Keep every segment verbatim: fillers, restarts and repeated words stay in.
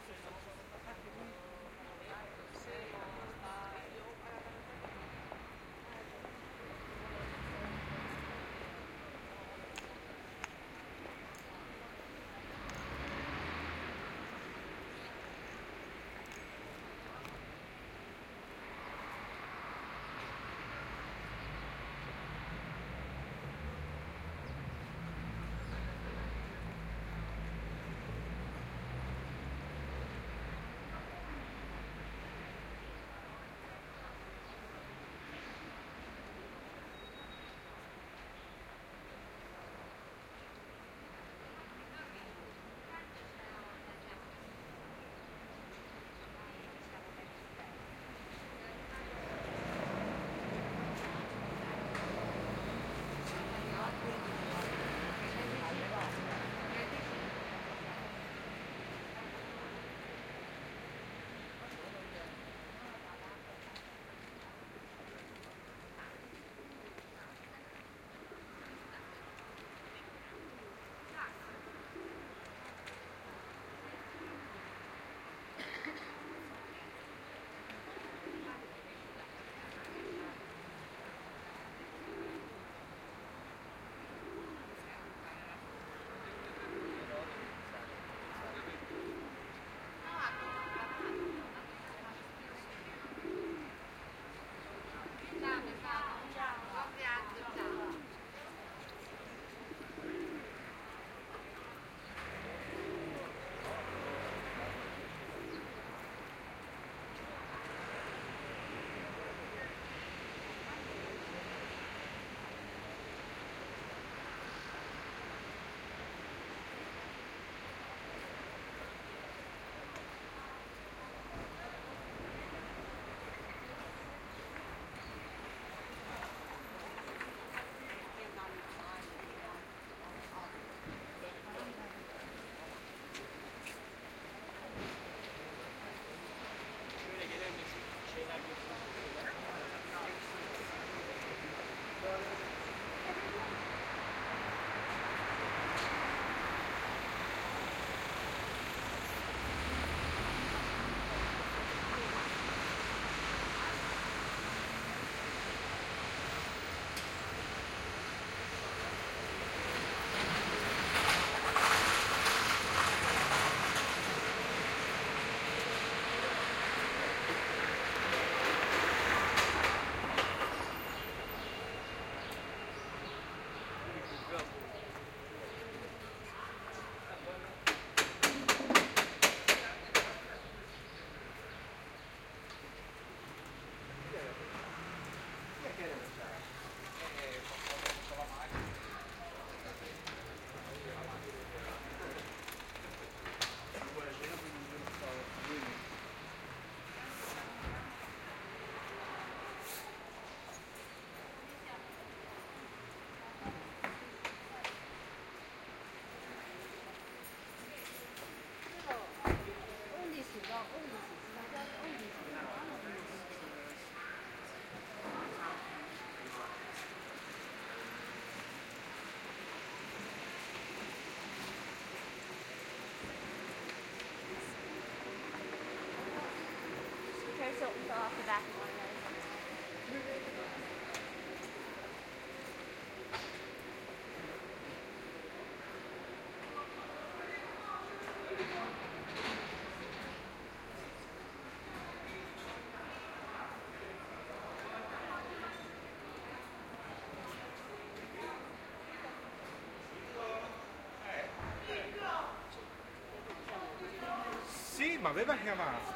Hilton fell off the back of one of those. Sì, ma aveva chiamato.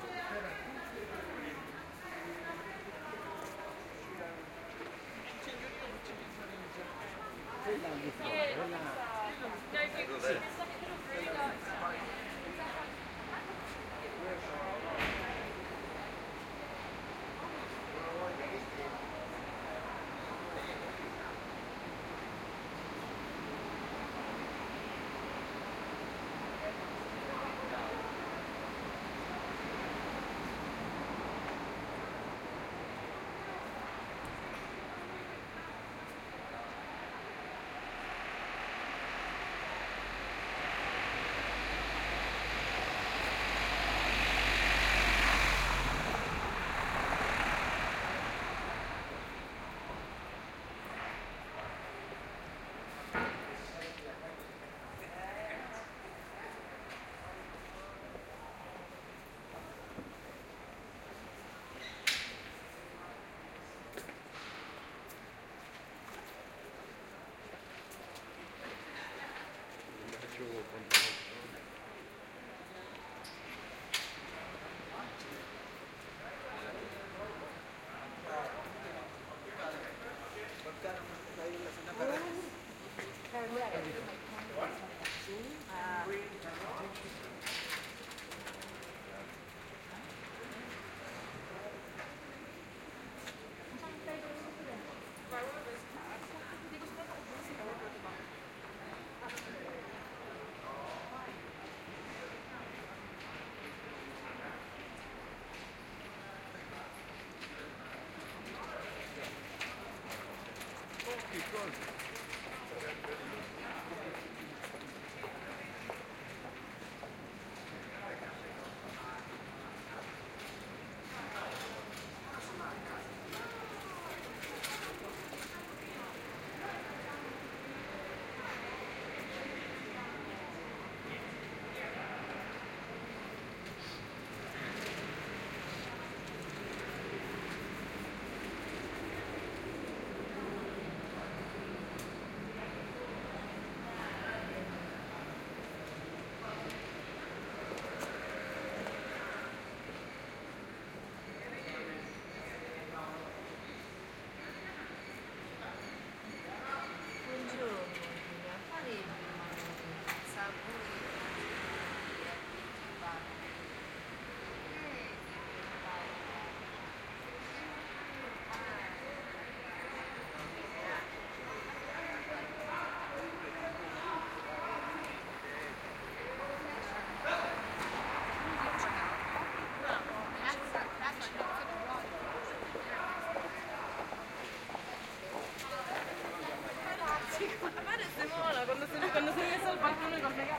Quando si, quando si è messo al balcone con le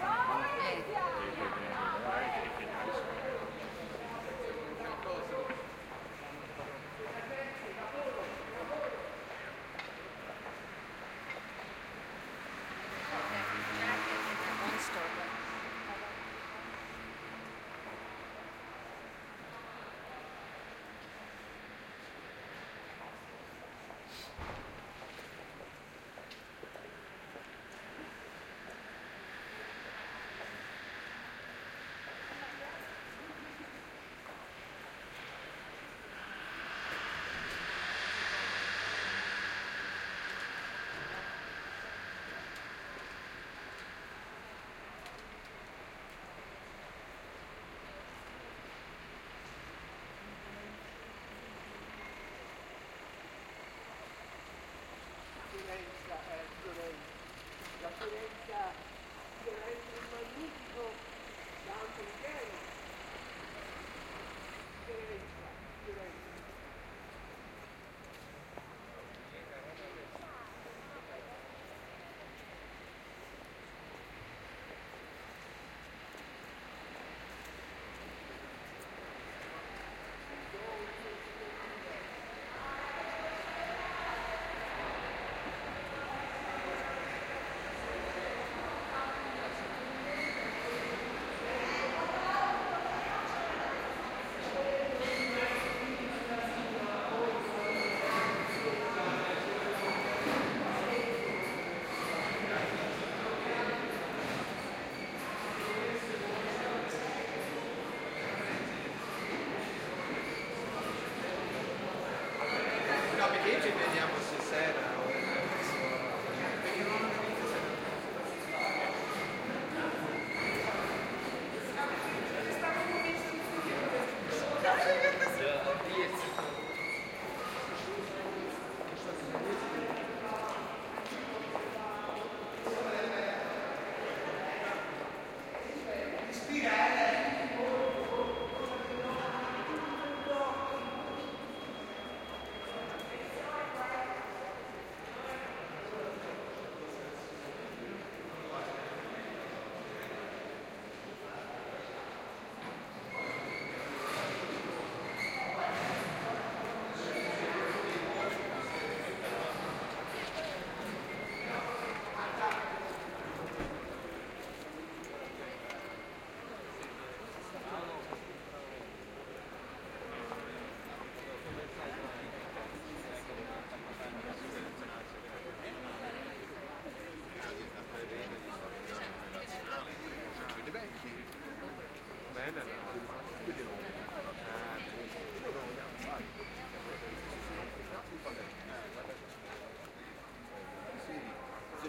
Fiorenza, eh, Fiorenza. La Fiorenza, Fiorenza è un magnifico Dante. Fiorenza, Fiorenza.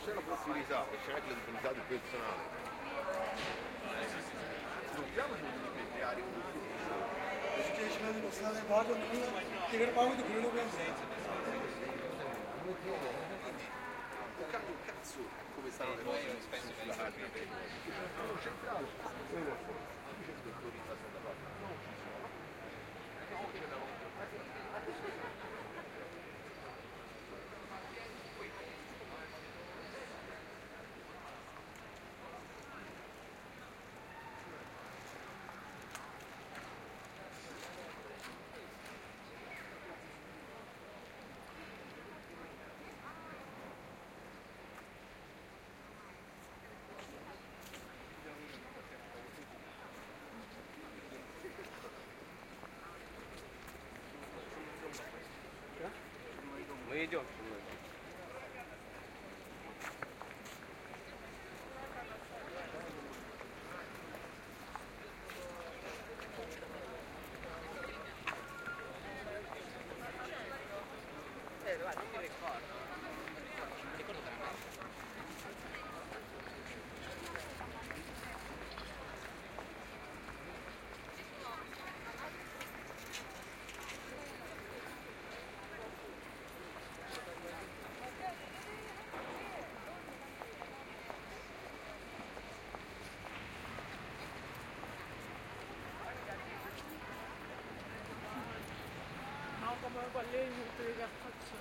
c'è la possibilità, c'è anche la disponibilità del personale. Non siamo tutti creare un station में बसाने बाद उन्होंने टिकट पाओगे तो फिर लोग cazzo, cazzo, come stanno le cose sulla carta centrale. Мы идем. Eh, guarda, non mi ricordo. Non mi ricordo veramente. No, come quelle inutili che faccio.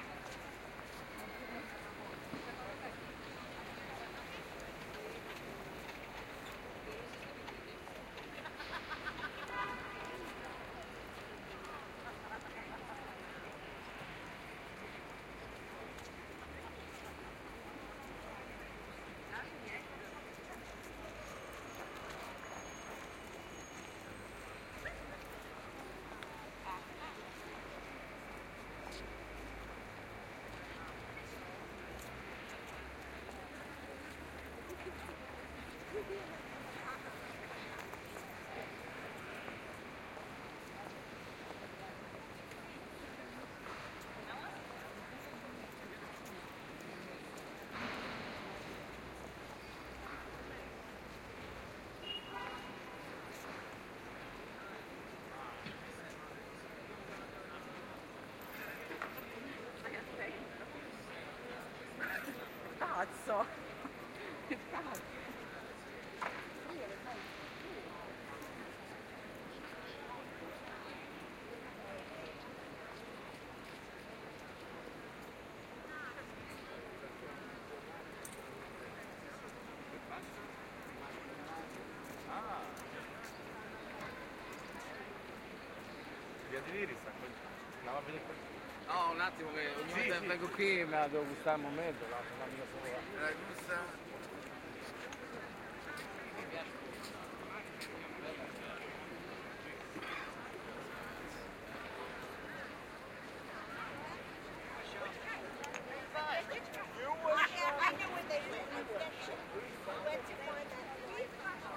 Cazzo! Che cazzo! Via di Neri sta qua. Andiamo a vedere qua. No, un attimo che ogni Sì, volta sì. vengo qui ma devo gustare il momento, no, se no mica sono là. La gusta. I know when they went on inspection. We went to find that three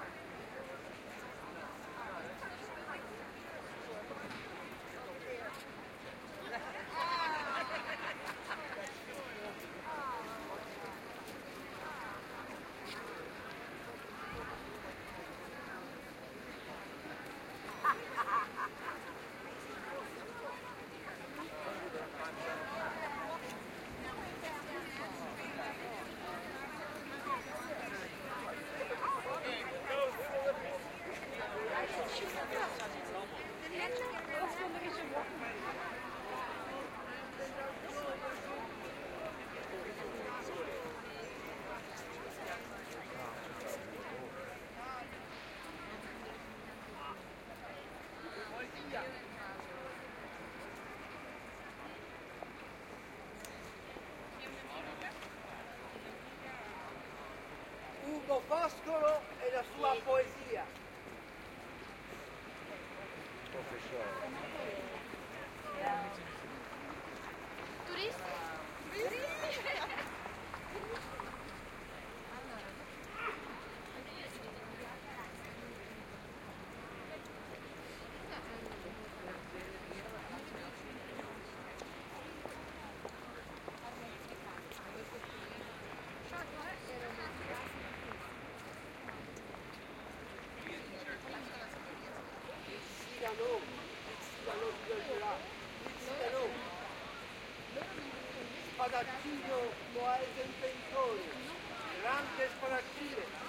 Ugo Foscolo e la sua poesia. spadaccino Moaese Imperitore, grande spadaccino.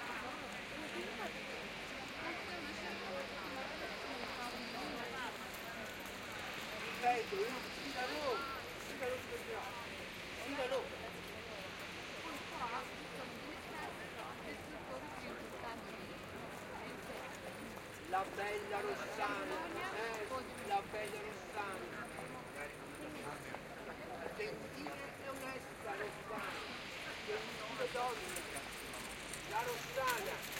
Ripeto, il Figaro, Figaro Figaro. La bella Rossana, eh, la bella Rossana. Gentile e onesta Rossana, gentile donna, la Rossana.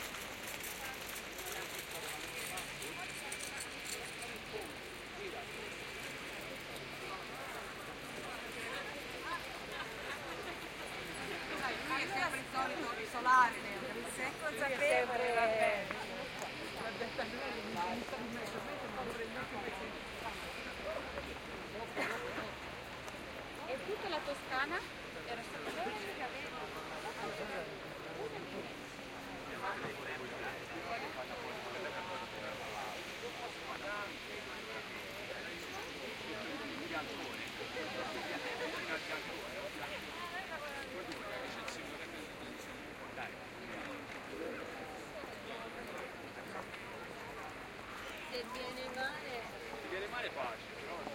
Lui è sempre il solito risolare, il secco sempre va bene. E tutta la Toscana era stata se viene male. Se viene male facile, no?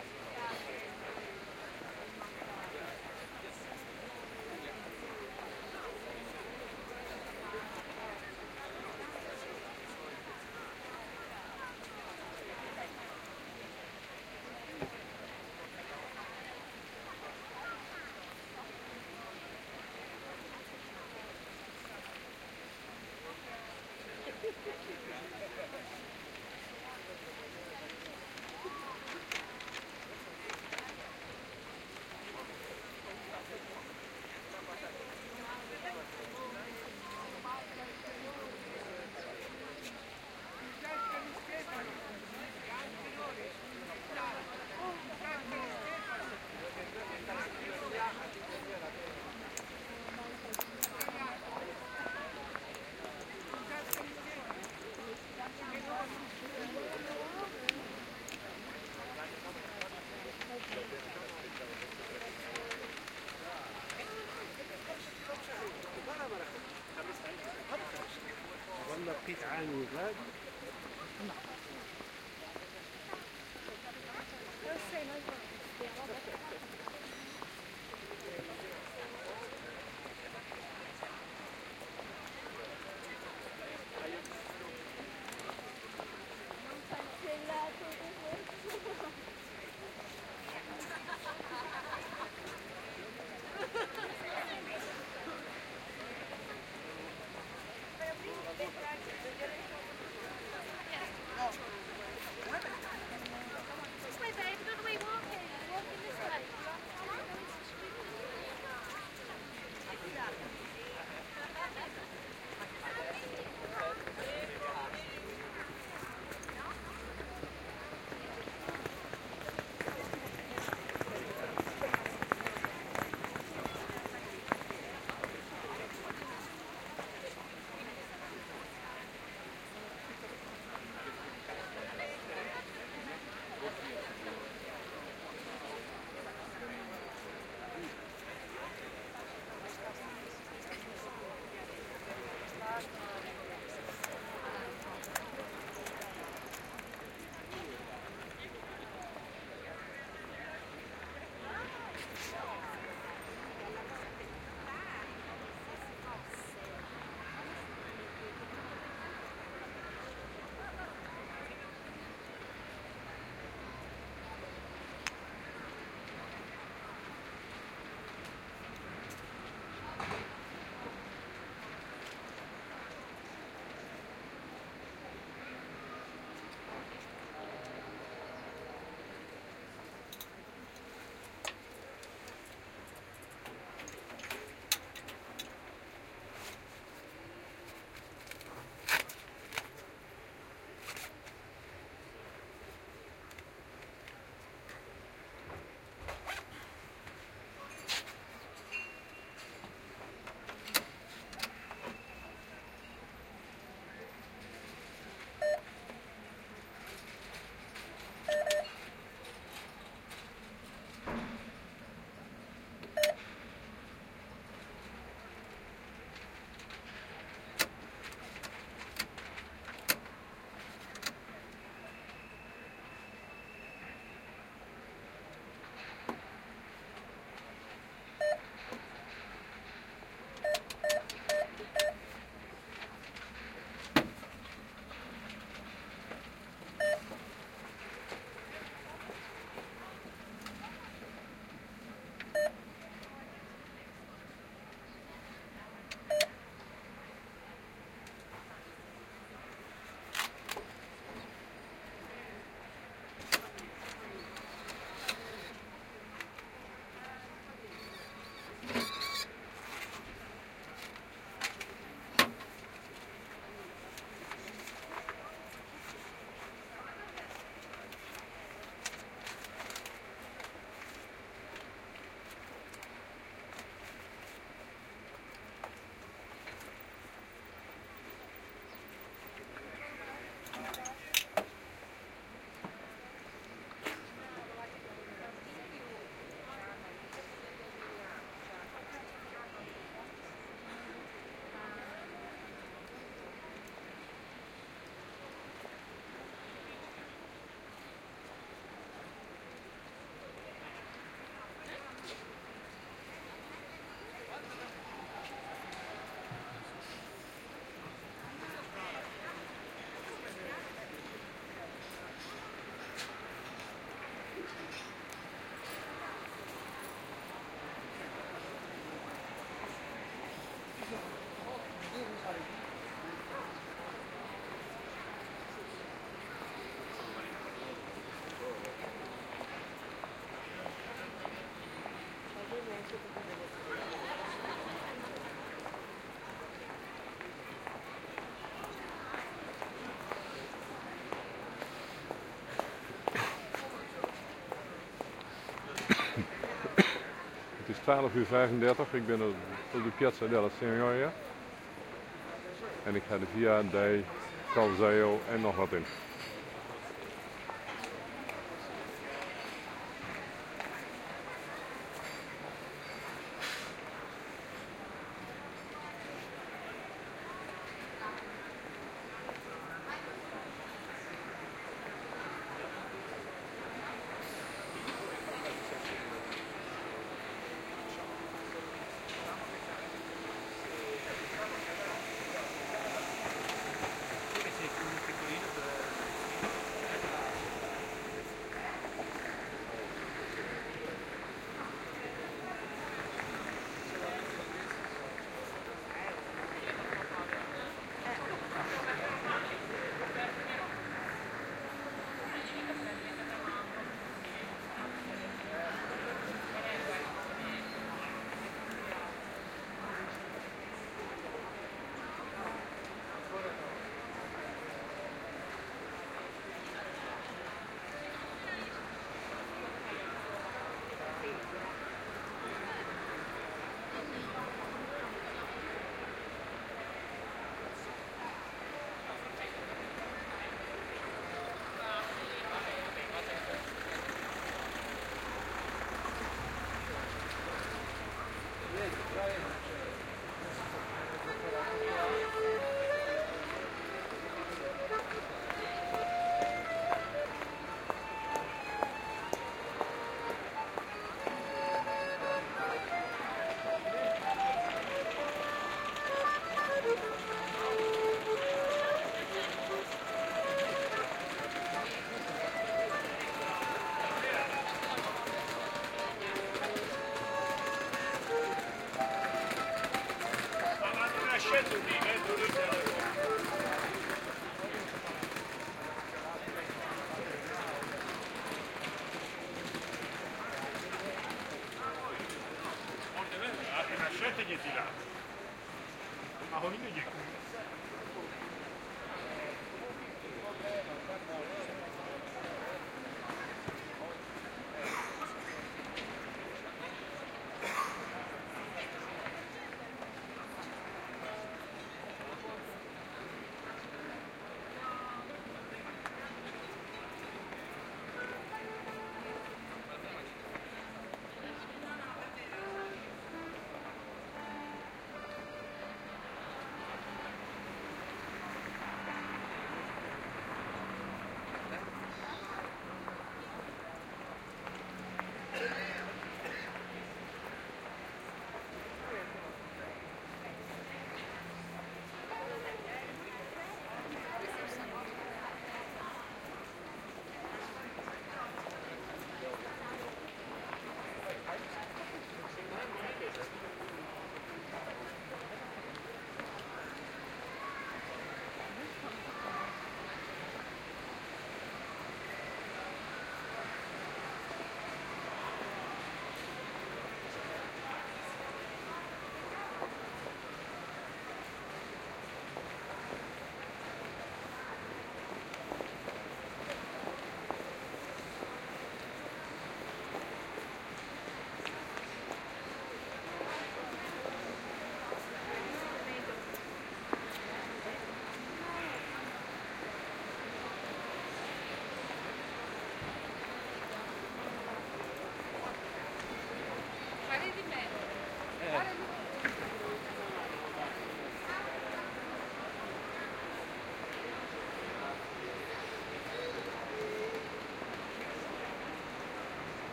والله بقيت عاني ولاد twaalf uur vijfendertig. Ik ben op de Piazza della Signoria. En ik ga de Via dei Calzeo en nog wat in.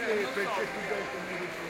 perché, perché tu dai come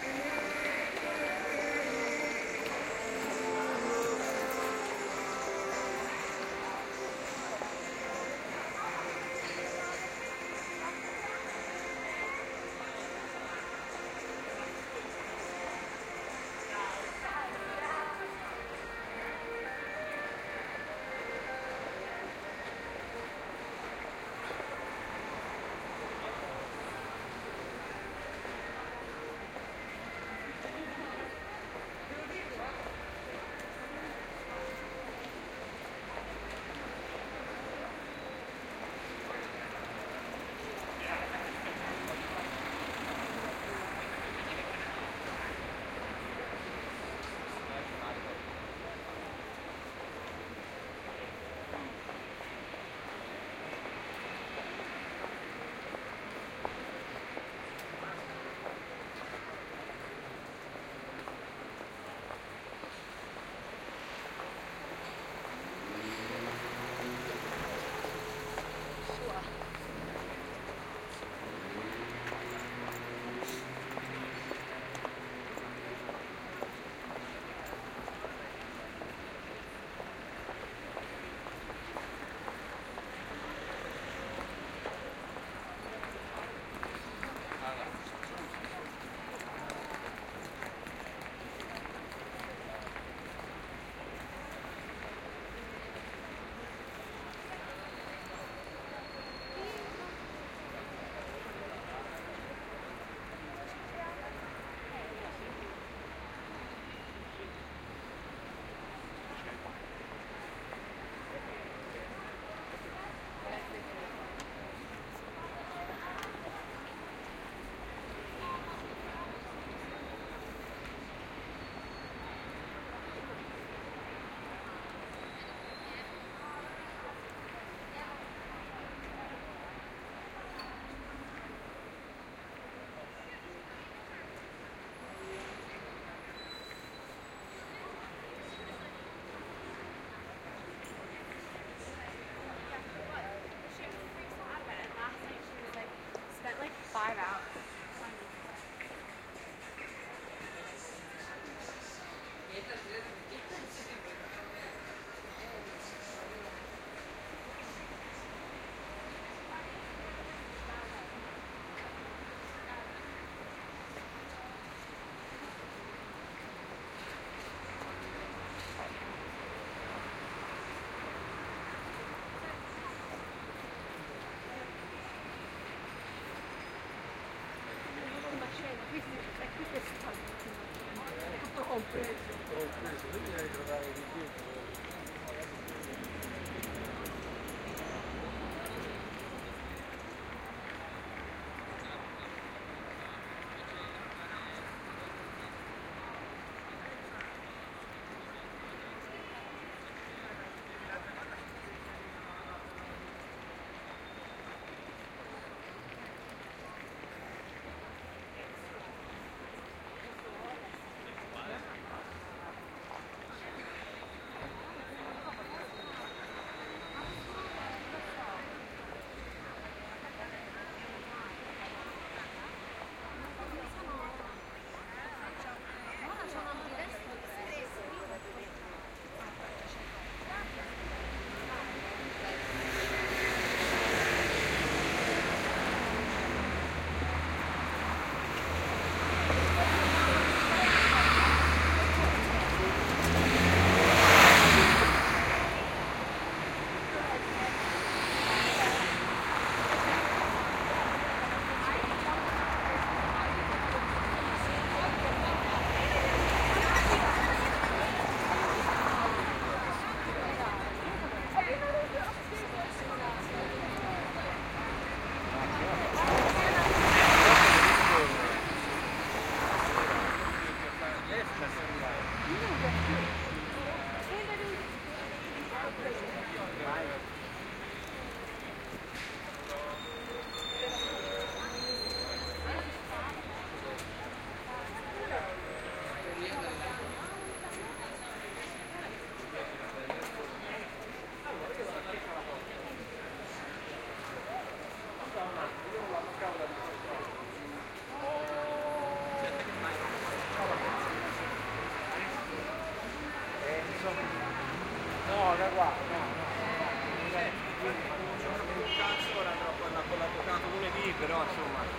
Five hours. Tutto compreso. compreso, devi trovare di più. però insomma.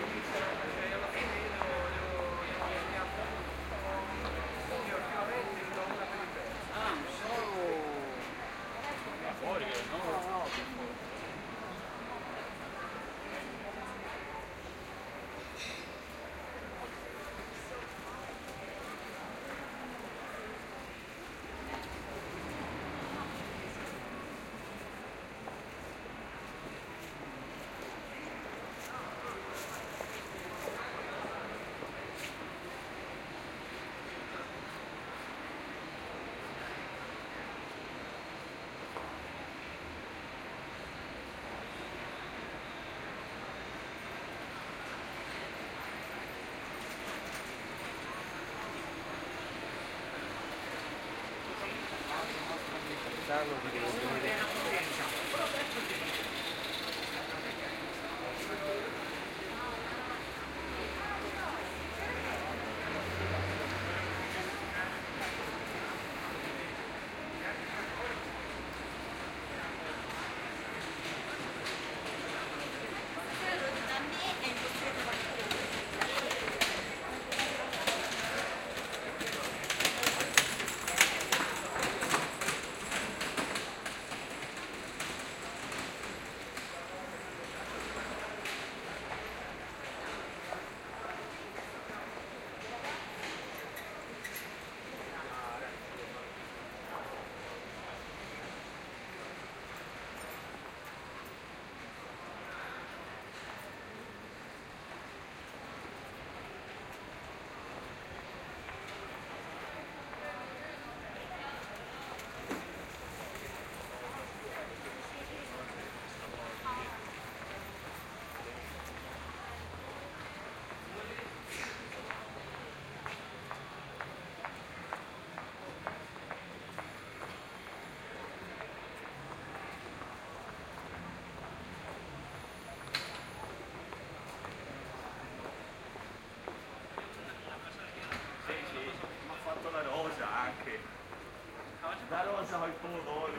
La rosa col pomodoro.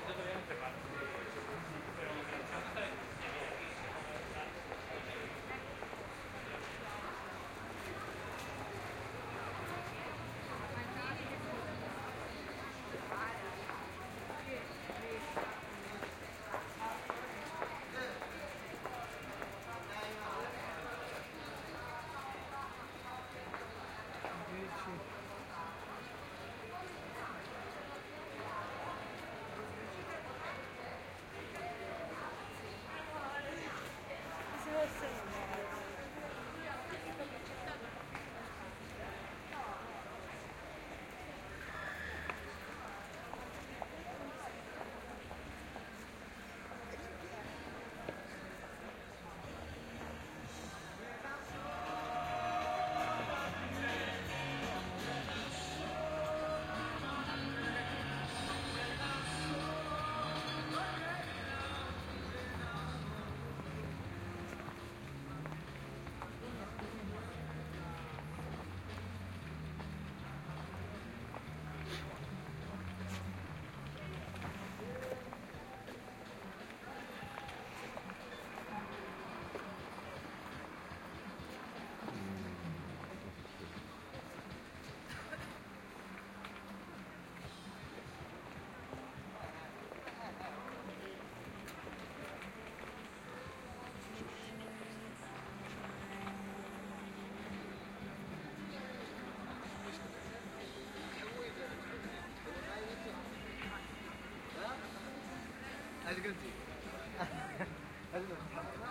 Hadi götür. Hadi götür.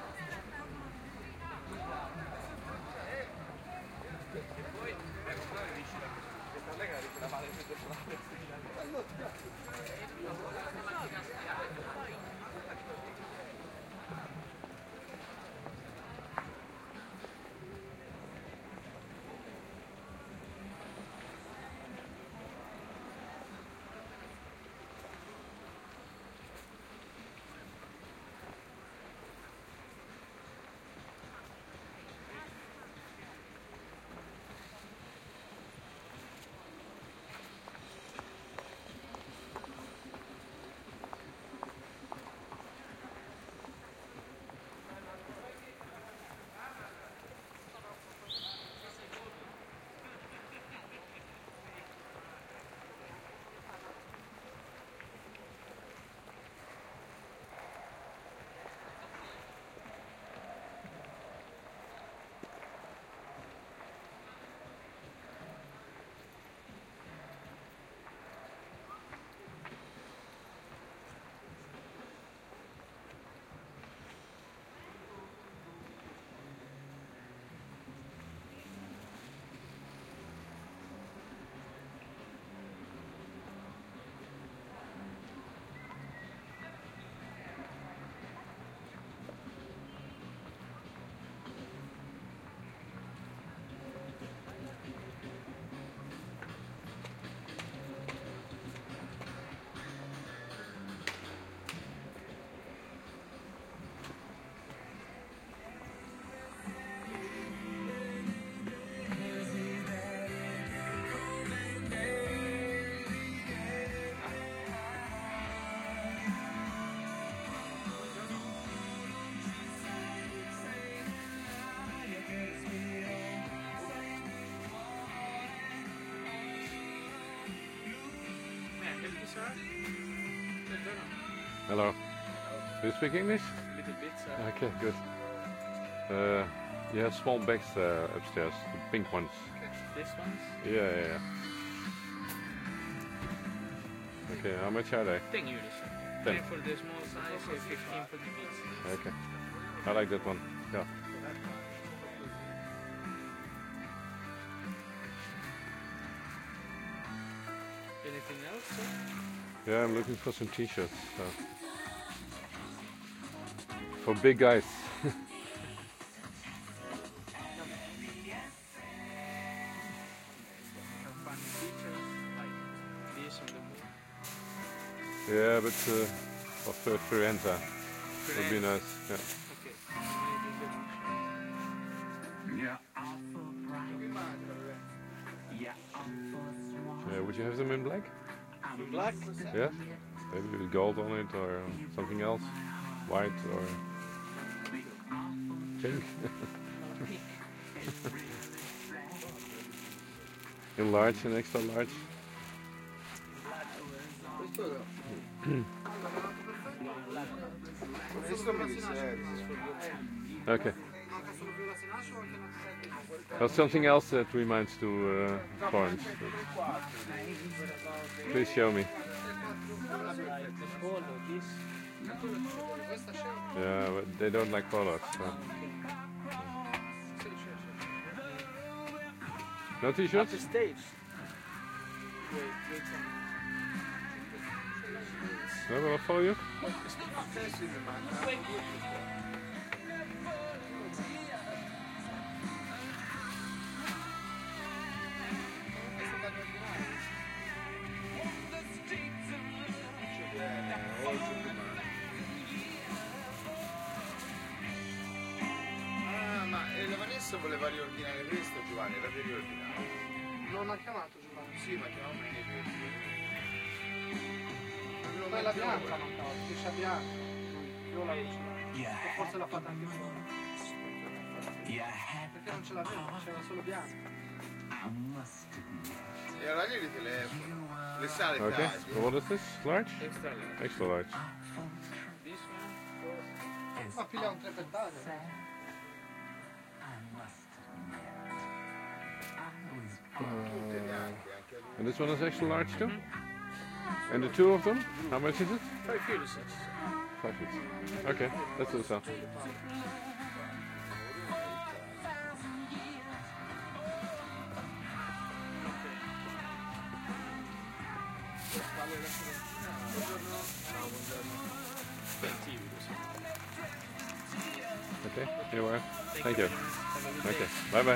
Poi, ecco, però dici questa lega che la male per sir. Buongiorno. Hello. Do you speak English? A little bit, sir. Okay, good. Uh, you have small bags uh, upstairs, the pink ones. This one's Yeah, yeah, yeah. Okay, how much are they? ten euros, sir. ten. ten for the small size, uh, fifteen for the big size. Okay. I like that one. Yeah. Anything else, sir? Yeah, I'm looking for some t-shirts. So. For big guys. Have funny features like this on the wall. Yeah, but uh, for Fur- Firenze would be nice. Yeah. Okay. Maybe the Yeah, would you have them in black? black. Yeah? Maybe with gold on it or something else? White or pink? In large and extra large? Questo mi dice, Okay. There's something else that reminds to uh, Florence. Please show me. Like the polo, this. Yeah, but they don't like colors. So. No t-shirts? The stage. Wait, wait a No, will I follow you? ah, ma eh, la Vanessa voleva riordinare questo, Giovanni, era per riordinare. Non ha chiamato Giovanni. Sì, ma chiamava me per Quella bianca mancava, striscia bianca. Io la non ce l'ho. O forse l'ha fatta anche fuori. Perché non ce l'aveva, c'era solo bianca. E allora gli telefono. Le sale Okay. tardi. Well, what is this? Large? extra large. Extra large. This one. Ma piglia un tre per taglio. Tutte bianche, anche a lui. And this one is extra large too? And the two of them? How much is it? Five euros, sir. Five each. Okay, let's do so. twenty euros. Okay, here we are. Thank you. Have a good Okay, day. bye bye.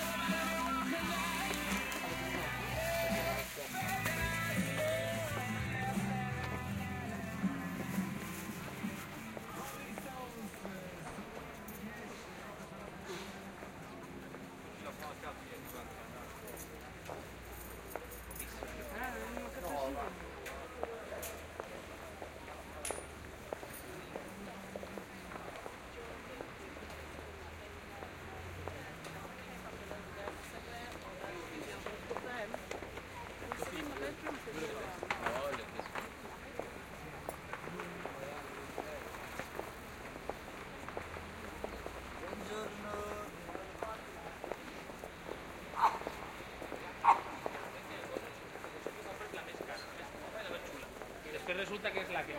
Después resulta que es la que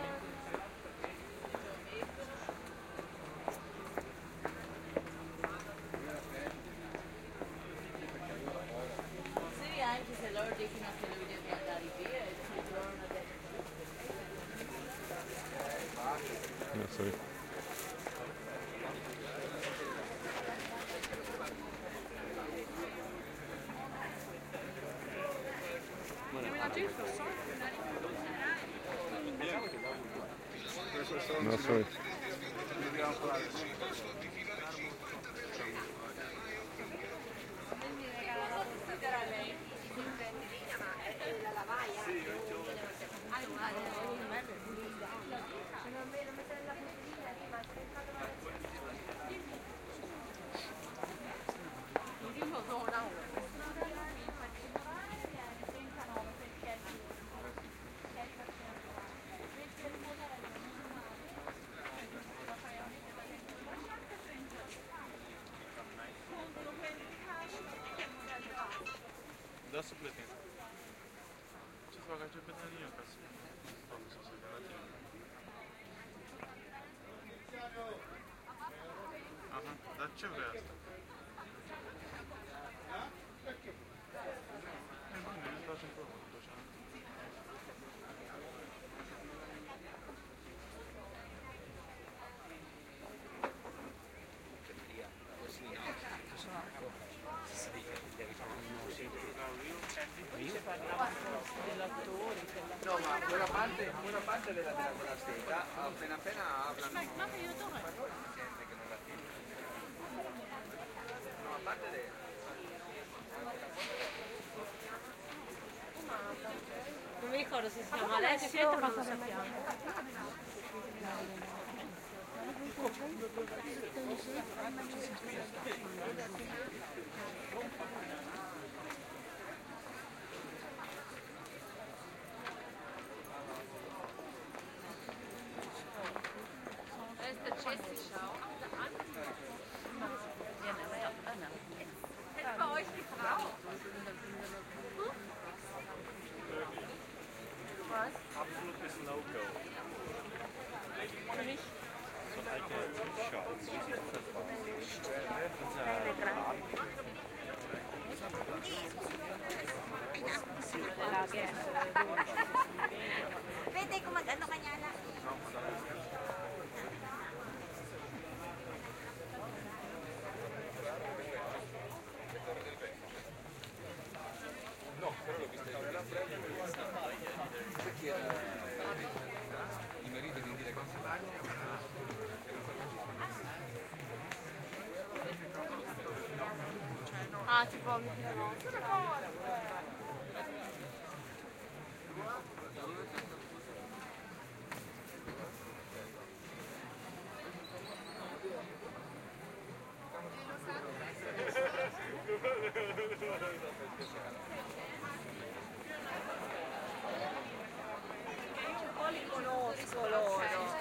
Sì, anche se loro dicono che lui deve andare via e si torna dentro. Yeah, sorry. No, sorry. Nasıl platin? Сейчас пока что батарея касается. Aha, daccia presto. E quindi mi piace un po' molto, cioè. No, ma buona parte, buona parte della, della, della stella appena appena aprono gente che non la tiene. No, a parte le... Non mi ricordo se si chiama Alessia o non lo sappiamo. Absolutely no-go. Für mich? So like a shop. Pwede kung mag-ano kanya na. No, però l'ho vista perché i mariti di dire che si Ah, tipo... Un po' li conosco loro.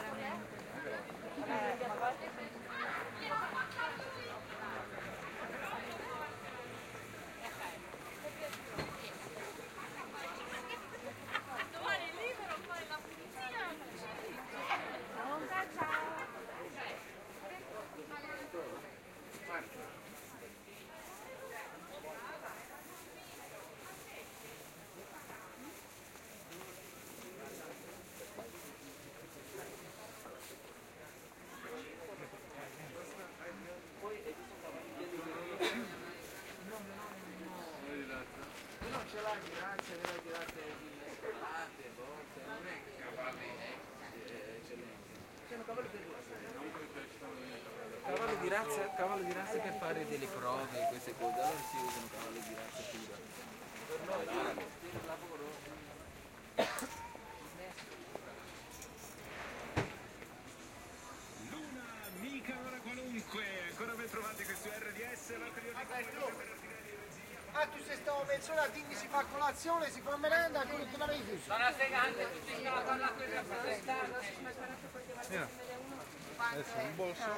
Cavallo di razza, cavallo di razza per fare delle prove e queste cose, allora si usano cavalli di razza pura. Luna, mica ora qualunque, ancora ben trovati qui su R D S, Ah, tu sei stato mezz'ora, quindi si fa colazione, si fa merenda, quello che l'avevi chiuso. Sono segante, tutti stanno parlando di rappresentare. Adesso un bolso.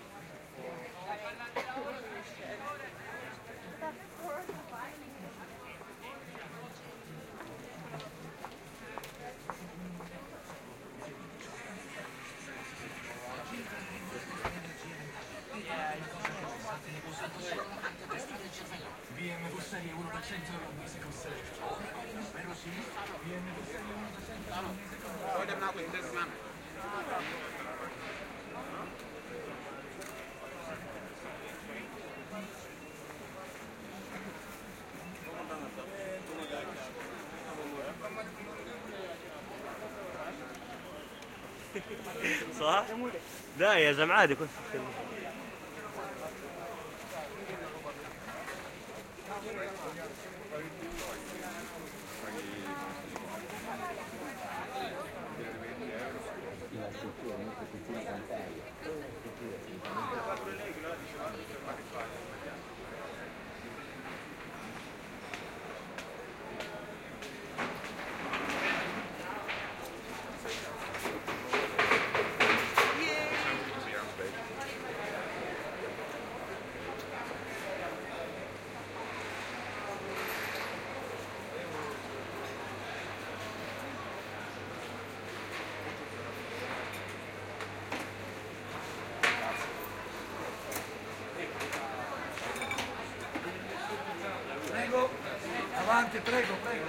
B M W serie uno per cento un mese con sé. Vero sì? B M W serie uno per cento un mese con sé. Poi da qui in settimana. صح؟ لا يا زلمه عادي كنت Grazie, prego, prego.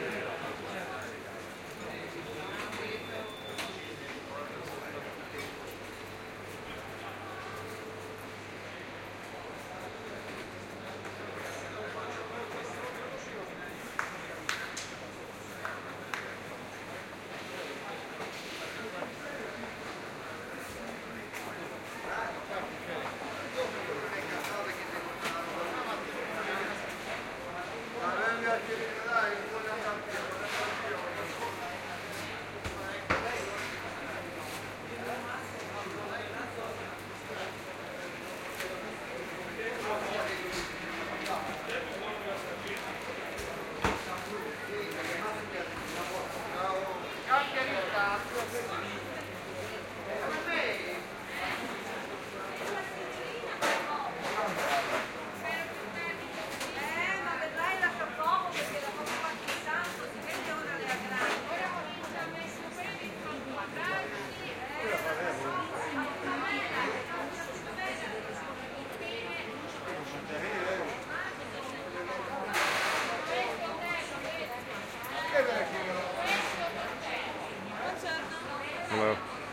Hello.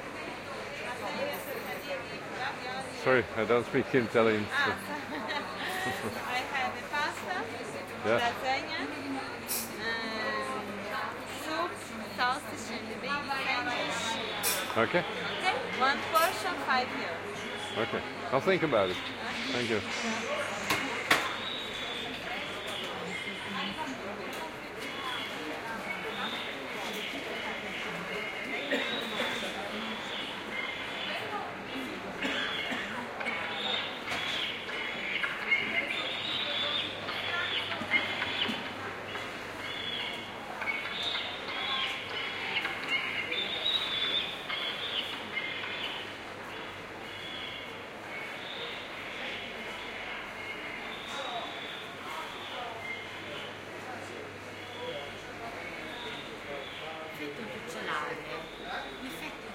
Sorry, I don't speak Italian. Ah, I have a pasta, Yeah. lasagna, um, soup, sausage, and the baby sandwich. Okay. Okay, one portion, five euros. Okay. I'll think about it. Thank you. L'effetto cucciolare. L'effetto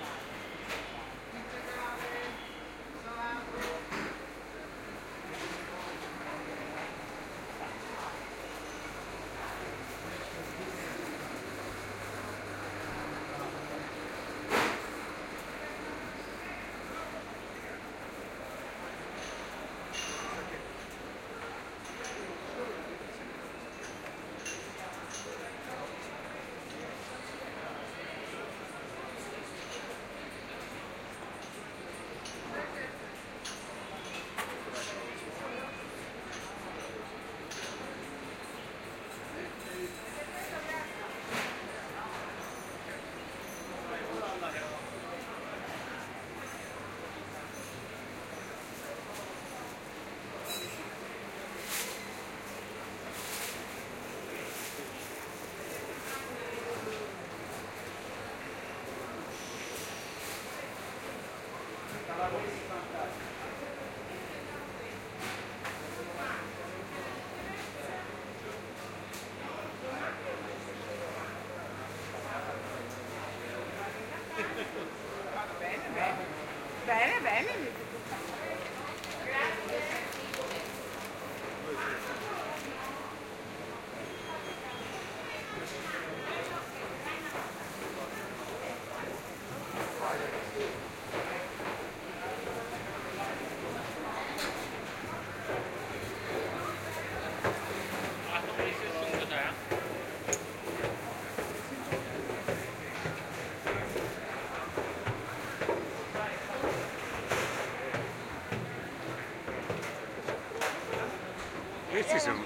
Bene, bene. Questi sono...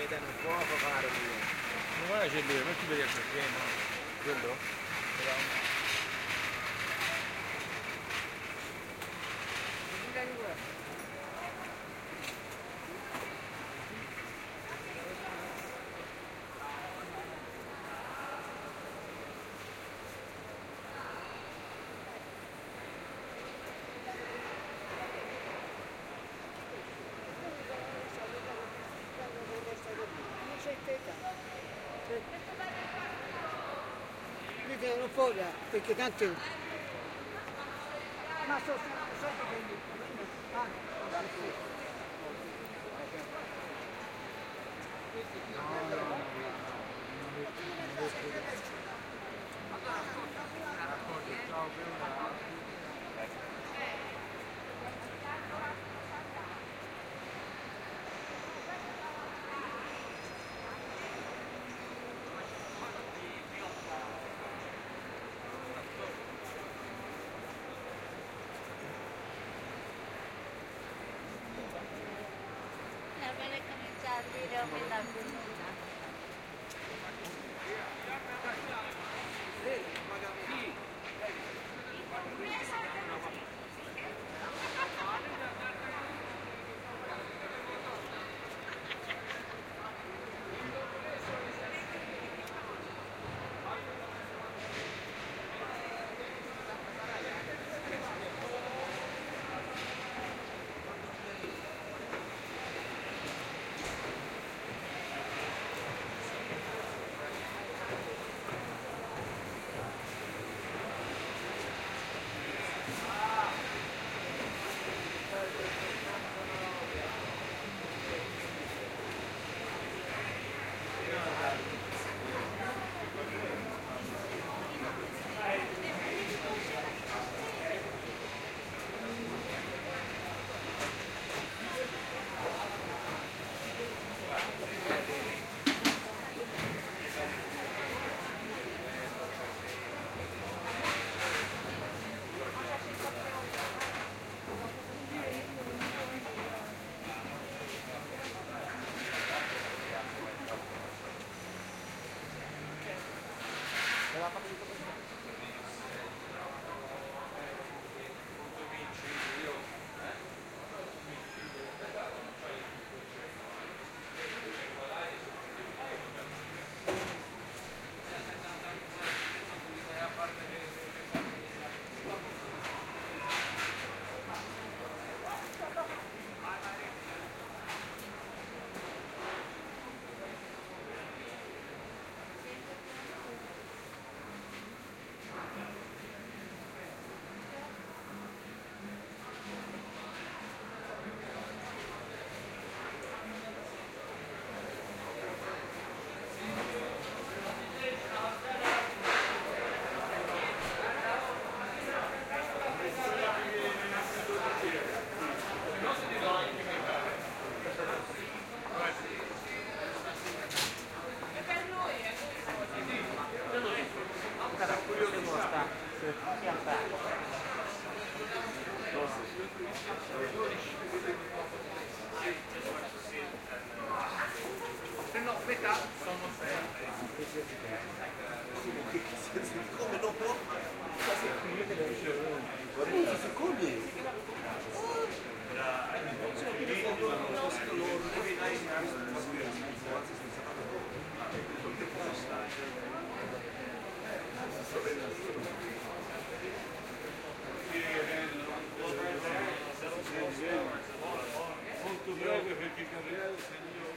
metà nel fuoco, caro mio. Non guarda c'è lui, metti per il pieno. Quello? Era un... Mi tirano fuori perché tanto ma so sempre che Nabalik kami sa video may lago na. Se no, metà sono sempre. Come non può? Guarda, si coglie. Molto breve perché Gabriele, se io